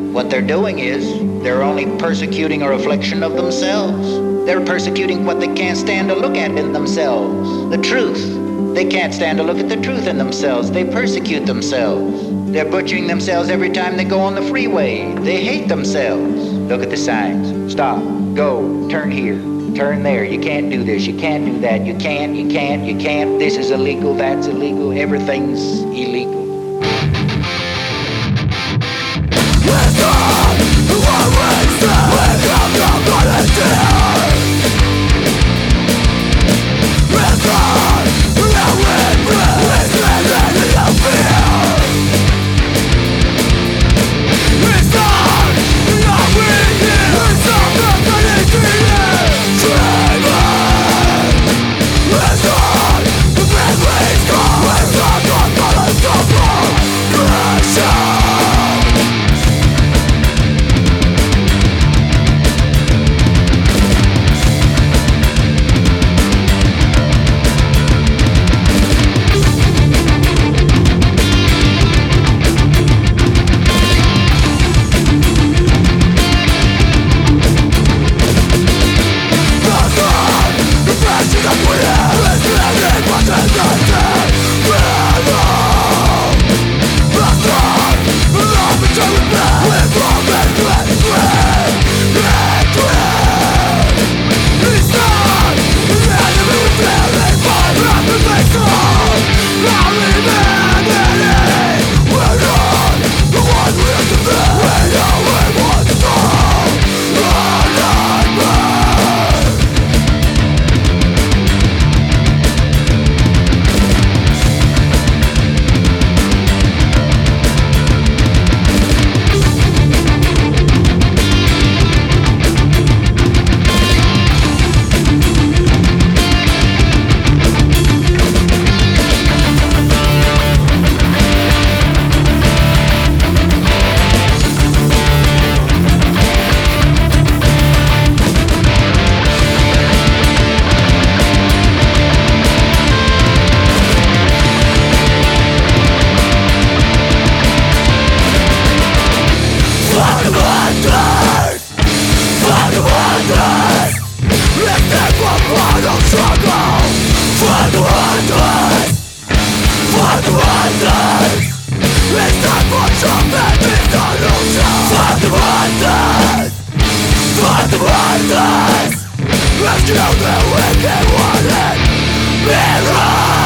What they're doing is they're only persecuting a reflection of themselves. They're persecuting what they can't stand to look at in themselves. The truth. They can't stand to look at the truth in themselves. They persecute themselves. They're butchering themselves every time they go on the freeway. They hate themselves. Look at the signs. Stop. Go. Turn here. Turn there. You can't do this. You can't do that. You can't. This is illegal. That's illegal. Everything's illegal. Rescue the wicked one and mirror.